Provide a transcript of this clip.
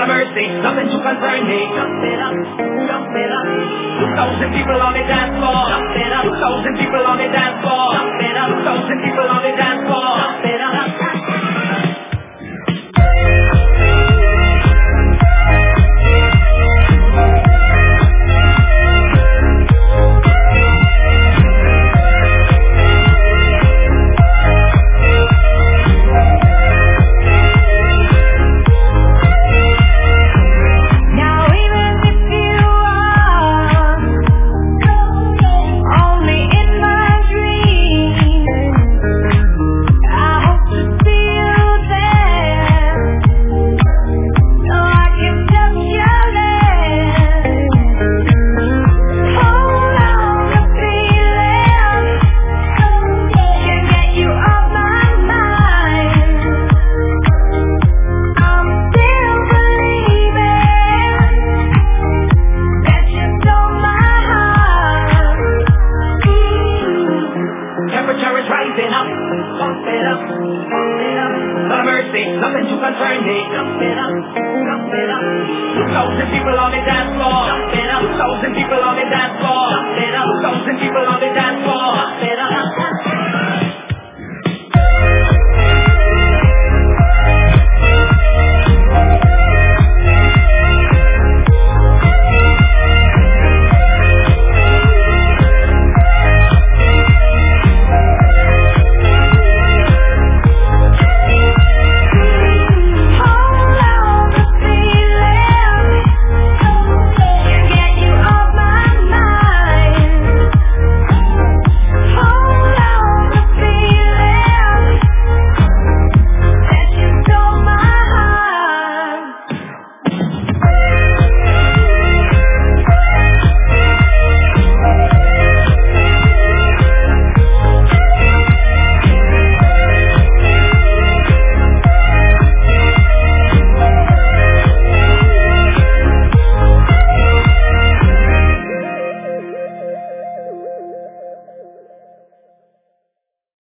Not a mercy, nothing to concern me. Jump it up, jump it up. 2,000 people on the dance floor. Jump it up, 2,000 people on the dance floor. Jump it up, 2,000 people on the dance floor. Jump it up. Nothing to concern me. Jump it up, jump it up. 2,000 people on the dance floor. Jump it up, 2,000 people on the dance floor. Jump it up, 2,000 people on the dance floor.